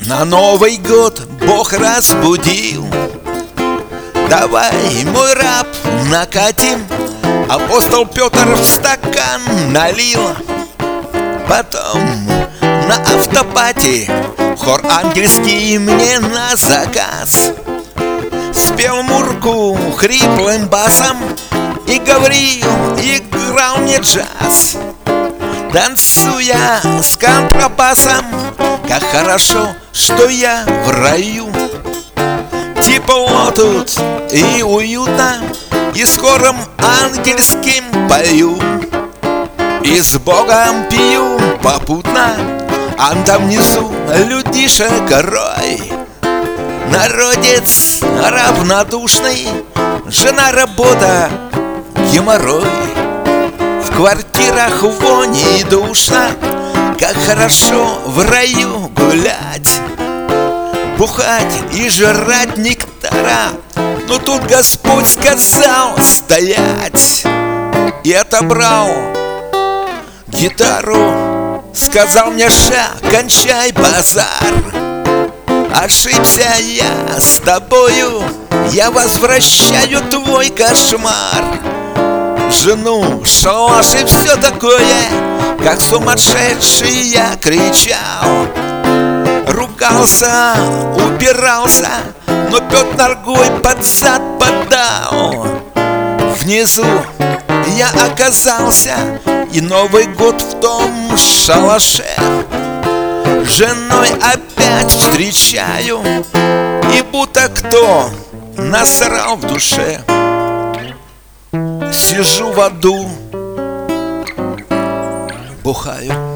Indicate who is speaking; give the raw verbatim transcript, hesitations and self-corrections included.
Speaker 1: На Новый год Бог разбудил. Давай, мой раб, накатим. Апостол Петр в стакан налил. Потом на автопате хор ангельский мне на заказ спел мурку хриплым басом и говорил, играл мне джаз. Танцуя с контрабасом, как хорошо, что я в раю. Тепло тут и уютно, и с хором ангельским пою. И с Богом пью попутно, а там внизу людишек рой. Народец равнодушный, жена, работа, геморрой. В квартирах вони и душно, как хорошо в раю гулять, бухать и жрать нектара. Но тут Господь сказал стоять и отобрал гитару. Сказал мне: ша, кончай базар. Ошибся я с тобою, я возвращаю твой кошмар. Жену, шалаш и все такое, как сумасшедший я кричал. Ругался, упирался, но Петр ногой под зад подал. Внизу я оказался, и Новый год в том шалаше женой опять встречаю, и будто кто насрал в душе. Сижу в аду, бухаю.